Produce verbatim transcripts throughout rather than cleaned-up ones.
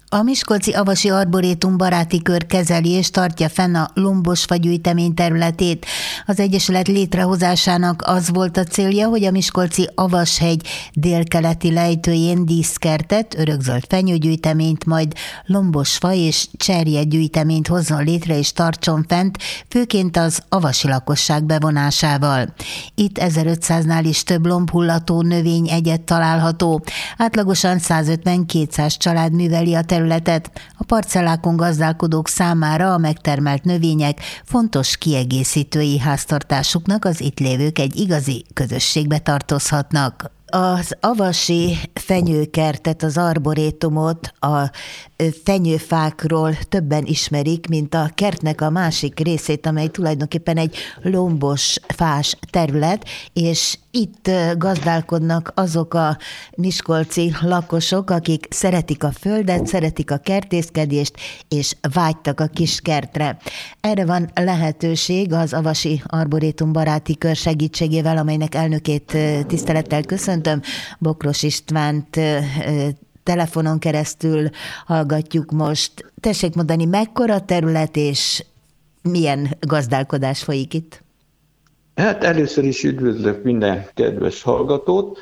A Miskolci Avasi Arborétum baráti kör kezeli és tartja fenn a lombosfa gyűjtemény területét. Az egyesület létrehozásának az volt a célja, hogy a Miskolci Avashegy délkeleti lejtőjén díszkertet, örökzöld fenyőgyűjteményt, majd lombosfa és cserje gyűjteményt hozzon létre és tartson fent, főként az avasi lakosság bevonásával. Itt ezerötszáznál is több lombhullató növényegyed található. Átlagosan százötven-kétszáz család műveli a területet. A parcellákon gazdálkodók számára a megtermelt növények fontos kiegészítői háztartásuknak, az itt lévők egy igazi közösségbe tartozhatnak. Az avasi fenyőkertet, az arborétumot a fenyőfákról többen ismerik, mint a kertnek a másik részét, amely tulajdonképpen egy lombos fás terület, és itt gazdálkodnak azok a miskolci lakosok, akik szeretik a földet, szeretik a kertészkedést, és vágytak a kis kertre. Erre van lehetőség az Avasi Arborétum baráti kör segítségével, amelynek elnökét tisztelettel köszöntöm, Bokros Istvánt telefonon keresztül hallgatjuk most. Tessék mondani, mekkora terület és milyen gazdálkodás folyik itt? Hát először is üdvözlök minden kedves hallgatót.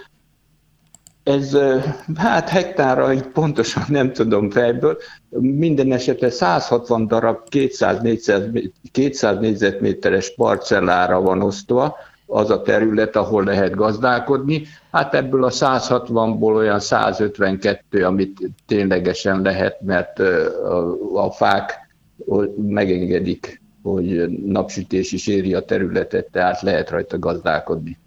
Ez hát hektárra így pontosan nem tudom fejből, minden esetre száz hatvan darab kétszáz négyzetméteres parcellára van osztva az a terület, ahol lehet gazdálkodni. Hát ebből a száz hatvanból olyan száz ötvenkettő, amit ténylegesen lehet, mert a, a fák megengedik, hogy napsütés is éri a területet, tehát lehet rajta gazdálkodni.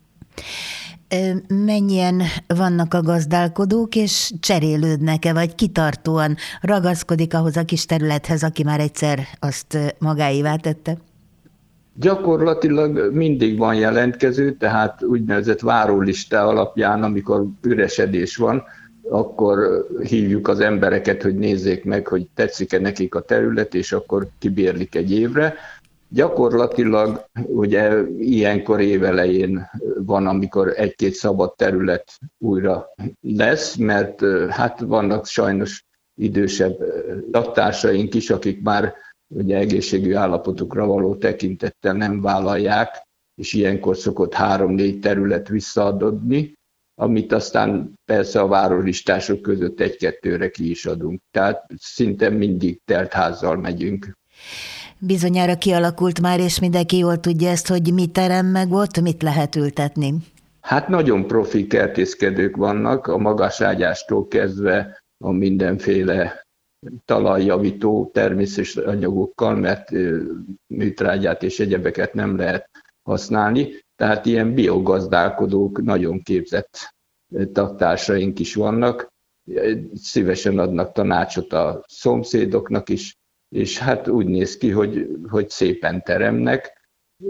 Mennyien vannak a gazdálkodók, és cserélődnek-e, vagy kitartóan ragaszkodik ahhoz a kis területhez, aki már egyszer azt magáévá tette? Gyakorlatilag mindig van jelentkező, tehát úgynevezett várólista alapján, amikor üresedés van, akkor hívjuk az embereket, hogy nézzék meg, hogy tetszik-e nekik a terület, és akkor kibérlik egy évre. Gyakorlatilag ugye ilyenkor évelején van, amikor egy-két szabad terület újra lesz, mert hát vannak sajnos idősebb laktársaink is, akik már ugye egészségügyi állapotukra való tekintettel nem vállalják, és ilyenkor szokott három-négy terület visszaadni, amit aztán persze a várólistások között egy-kettőre ki is adunk. Tehát szinte mindig telt házzal megyünk. Bizonyára kialakult már, és mindenki jól tudja ezt, hogy mit terem meg ott, mit lehet ültetni. Hát nagyon profi kertészkedők vannak, a magaságyástól kezdve a mindenféle talajjavító természetes anyagokkal, mert műtrágyát és egyebeket nem lehet használni. Tehát ilyen biogazdálkodók, nagyon képzett taktársaink is vannak, szívesen adnak tanácsot a szomszédoknak is, és hát úgy néz ki, hogy, hogy szépen teremnek.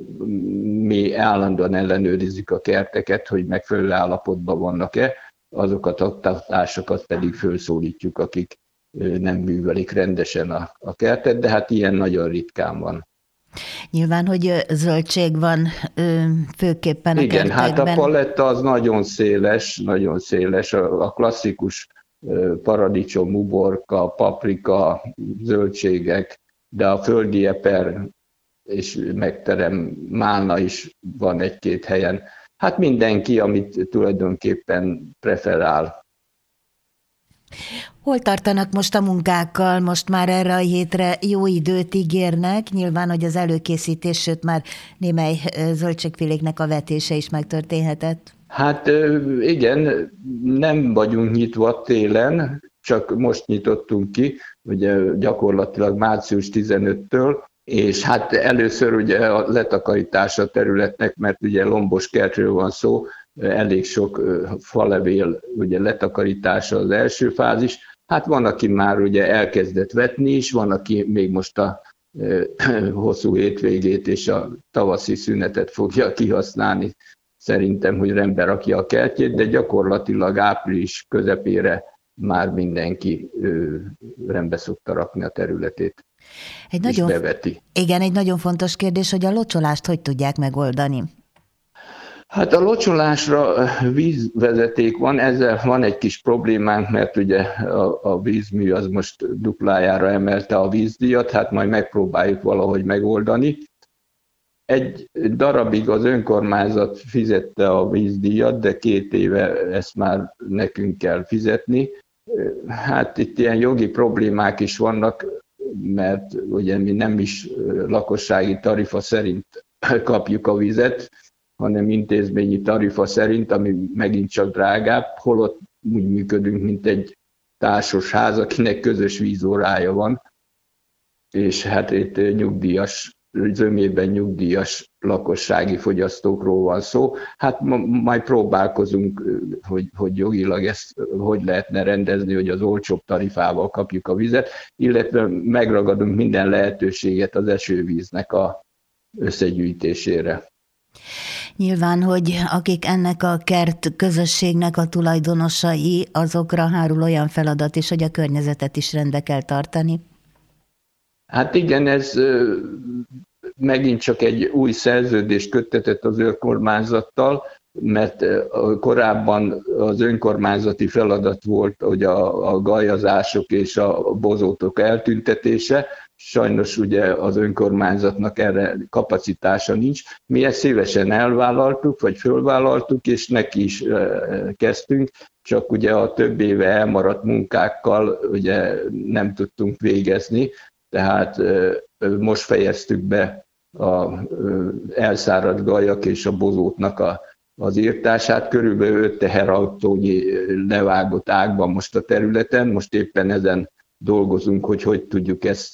Mi állandóan ellenőrizzük a kerteket, hogy megfelelő állapotban vannak-e, azokat a taktásokat pedig felszólítjuk, akik nem művelik rendesen a, a kertet, de hát ilyen nagyon ritkán van. Nyilván, hogy zöldség van főképpen a Igen, kertekben. hát a paletta az nagyon széles, nagyon széles, a, a klasszikus paradicsom, uborka, paprika, zöldségek, de a földi eper és megterem málna is van egy-két helyen. Hát mindenki, amit tulajdonképpen preferál. Hol tartanak most a munkákkal? Most már erre a hétre jó időt ígérnek. Nyilván, hogy az előkészítés, sőt már némely zöldségféléknek a vetése is megtörténhetett. Hát igen, nem vagyunk nyitva télen, csak most nyitottunk ki, ugye gyakorlatilag március tizenötödikétől, és hát először ugye a letakarítás a területnek, mert ugye lombos kertről van szó, elég sok falevél ugye letakarítása az első fázis. Hát van, aki már ugye elkezdett vetni is, van, aki még most a hosszú hétvégét és a tavaszi szünetet fogja kihasználni, szerintem, hogy rendbe rakja a kertjét, de gyakorlatilag április közepére már mindenki rendbe szokta rakni a területét, egy és nagyon, beveti. Igen, egy nagyon fontos kérdés, hogy a locsolást hogy tudják megoldani? Hát a locsolásra vízvezeték van, ezzel van egy kis problémánk, mert ugye a, a vízmű az most duplájára emelte a vízdíjat, hát majd megpróbáljuk valahogy megoldani. Egy darabig az önkormányzat fizette a vízdíjat, de két éve ezt már nekünk kell fizetni. Hát itt ilyen jogi problémák is vannak, mert ugye mi nem is lakossági tarifa szerint kapjuk a vizet, hanem intézményi tarifa szerint, ami megint csak drágább, holott úgy működünk, mint egy társasház, akinek közös vízórája van, és hát itt nyugdíjas, zömében nyugdíjas lakossági fogyasztókról van szó. Hát majd próbálkozunk, hogy, hogy jogilag ezt hogy lehetne rendezni, hogy az olcsóbb tarifával kapjuk a vizet, illetve megragadunk minden lehetőséget az esővíznek a összegyűjtésére. Nyilván, hogy akik ennek a kert közösségnek a tulajdonosai, azokra hárul olyan feladat is, hogy a környezetet is rendbe kell tartani. Hát igen, ez megint csak egy új szerződést köttetett az önkormányzattal, mert korábban az önkormányzati feladat volt, hogy a, a gajazások és a bozótok eltüntetése. Sajnos ugye az önkormányzatnak erre kapacitása nincs. Mi ezt szívesen elvállaltuk, vagy fölvállaltuk, és neki is kezdtünk, csak ugye a több éve elmaradt munkákkal ugye nem tudtunk végezni, tehát most fejeztük be az elszáradt gajak és a bozótnak a, az írtását. Körülbelül öt teherautónyi levágott ágban most a területen, most éppen ezen dolgozunk, hogy hogy tudjuk ezt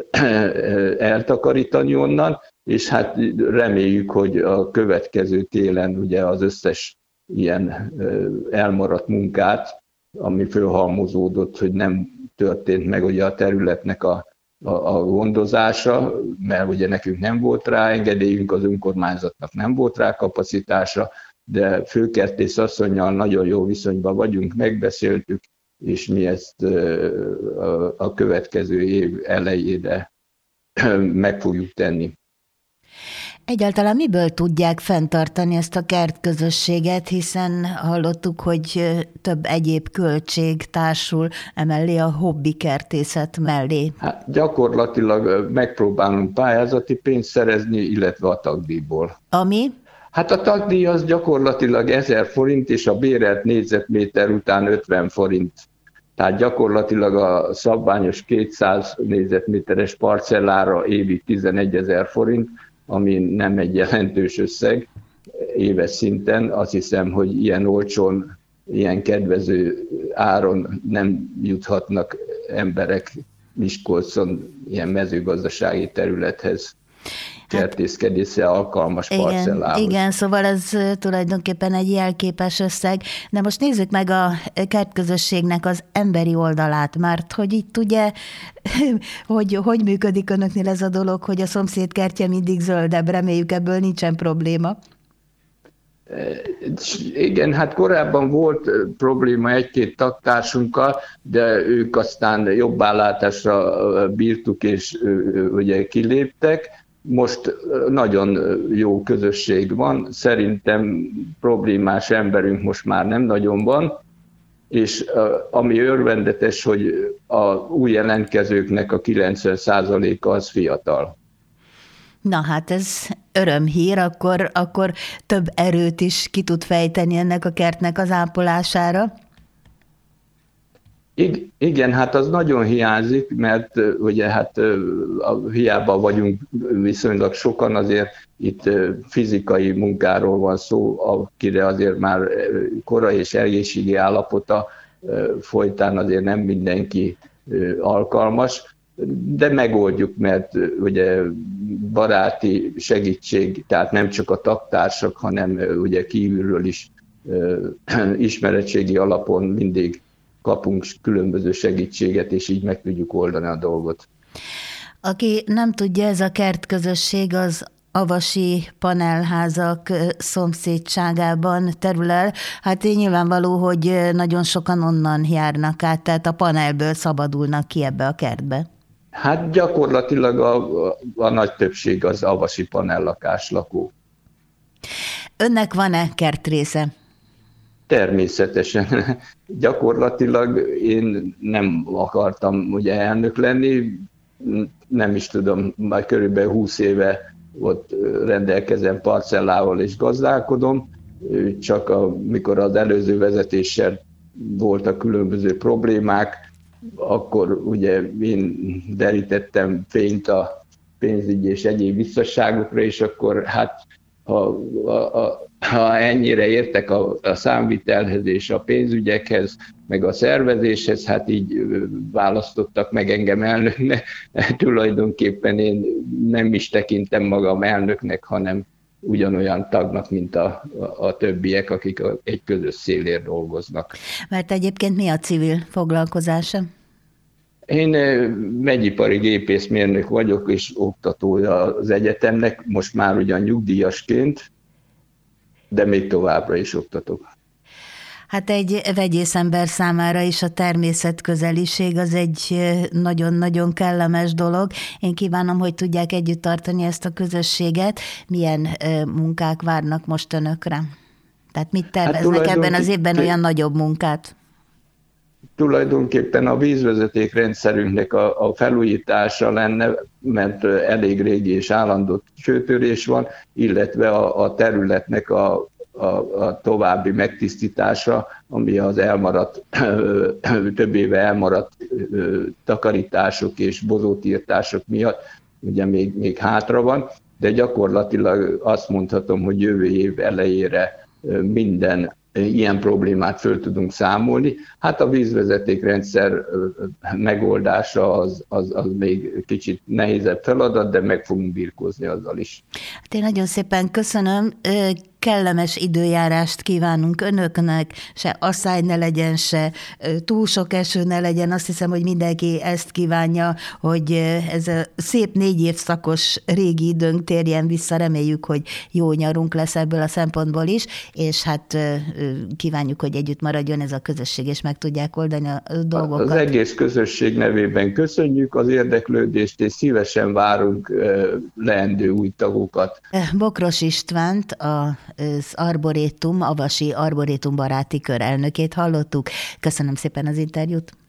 eltakarítani onnan, és hát reméljük, hogy a következő télen ugye az összes ilyen elmaradt munkát, ami fölhalmozódott, hogy nem történt meg ugye a területnek a, a, a gondozása, mert ugye nekünk nem volt rá engedélyünk, az önkormányzatnak nem volt rá kapacitása, de főkertész asszonnyal nagyon jó viszonyban vagyunk, megbeszéltük, és mi ezt a következő év elejére meg fogjuk tenni. Egyáltalán miből tudják fenntartani ezt a kertközösséget, hiszen hallottuk, hogy több egyéb költség társul emellé a hobbi kertészet mellé. Hát gyakorlatilag megpróbálunk pályázati pénzt szerezni, illetve a tagdíjból. Ami? Hát a tagdíj az gyakorlatilag ezer forint, és a bérelt négyzetméter után ötven forint. Tehát gyakorlatilag a szabványos kétszáz négyzetméteres parcellára évi tizenegyezer forint, ami nem egy jelentős összeg éves szinten. Azt hiszem, hogy ilyen olcsón, ilyen kedvező áron nem juthatnak emberek Miskolcon ilyen mezőgazdasági területhez. Kertészkedésre alkalmas parcellához. Igen, igen, szóval ez tulajdonképpen egy jelképes összeg. De most nézzük meg a kertközösségnek az emberi oldalát, mert hogy itt ugye, hogy, hogy működik önöknél ez a dolog, hogy a szomszéd kertje mindig zöldebb, reméljük ebből nincsen probléma. Igen, hát korábban volt probléma egy-két tagtársunkkal, de ők aztán jobbállátásra bírtuk, és ugye kiléptek. Most nagyon jó közösség van, szerintem problémás emberünk most már nem nagyon van, és ami örvendetes, hogy a új jelentkezőknek a kilencven százaléka az fiatal. Na hát ez örömhír, akkor, akkor több erőt is ki tud fejteni ennek a kertnek az ápolására. Igen, hát az nagyon hiányzik, mert ugye hát hiába vagyunk viszonylag sokan, azért itt fizikai munkáról van szó, akire azért már korai és egészségi állapota folytán azért nem mindenki alkalmas, de megoldjuk, mert ugye baráti segítség, tehát nem csak a tagtársak, hanem ugye kívülről is ismeretségi alapon mindig kapunk különböző segítséget, és így meg tudjuk oldani a dolgot. Aki nem tudja, ez a kertközösség az avasi panelházak szomszédságában terül el. Hát nyilvánvaló, hogy nagyon sokan onnan járnak át, tehát a panelből szabadulnak ki ebbe a kertbe. Hát gyakorlatilag a, a nagy többség az avasi panellakás lakó. Önnek van-e kertrésze? Természetesen. Gyakorlatilag én nem akartam ugye elnök lenni, nem is tudom, már körülbelül húsz éve ott rendelkezem parcellával és gazdálkodom, csak amikor az előző vezetéssel voltak különböző problémák, akkor ugye én derítettem fényt a pénzügyi és egyéb visszasságokra, és akkor hát ha, ha, ha ennyire értek a, a számvitelhez és a pénzügyekhez, meg a szervezéshez, hát így választottak meg engem elnöknek. Tulajdonképpen én nem is tekintem magam elnöknek, hanem ugyanolyan tagnak, mint a, a, a többiek, akik egy közös szélért dolgoznak. Mert egyébként mi a civil foglalkozása? Én megyipari gépészmérnök vagyok, és oktatója az egyetemnek, most már ugyan nyugdíjasként, de még továbbra is oktatok. Hát egy vegyészember számára is a természetközeliség az egy nagyon-nagyon kellemes dolog. Én kívánom, hogy tudják együtt tartani ezt a közösséget. Milyen munkák várnak most önökre? Tehát mit terveznek hát ebben az évben olyan nagyobb munkát? Tulajdonképpen a vízvezetékrendszerünknek a, a felújítása lenne, mert elég régi és állandó csőtörés van, illetve a, a területnek a, a, a további megtisztítása, ami az elmaradt, több éve elmaradt takarítások és bozótírtások miatt ugye még, még hátra van, de gyakorlatilag azt mondhatom, hogy jövő év elejére minden ilyen problémát föl tudunk számolni. Hát a vízvezetékrendszer megoldása az, az, az még kicsit nehézebb feladat, de meg fogunk birkózni azzal is. Hát én nagyon szépen köszönöm. Kellemes időjárást kívánunk önöknek, se asszály ne legyen, se túl sok eső ne legyen. Azt hiszem, hogy mindenki ezt kívánja, hogy ez a szép négy évszakos régi időnk térjen vissza. Reméljük, hogy jó nyarunk lesz ebből a szempontból is, és hát kívánjuk, hogy együtt maradjon ez a közösség, és meg tudják oldani a dolgokat. Az egész közösség nevében köszönjük az érdeklődést, és szívesen várunk leendő új tagokat. Bokros Istvánt, a az Arborétum, Avasi Arborétum baráti kör elnökét hallottuk. Köszönöm szépen az interjút.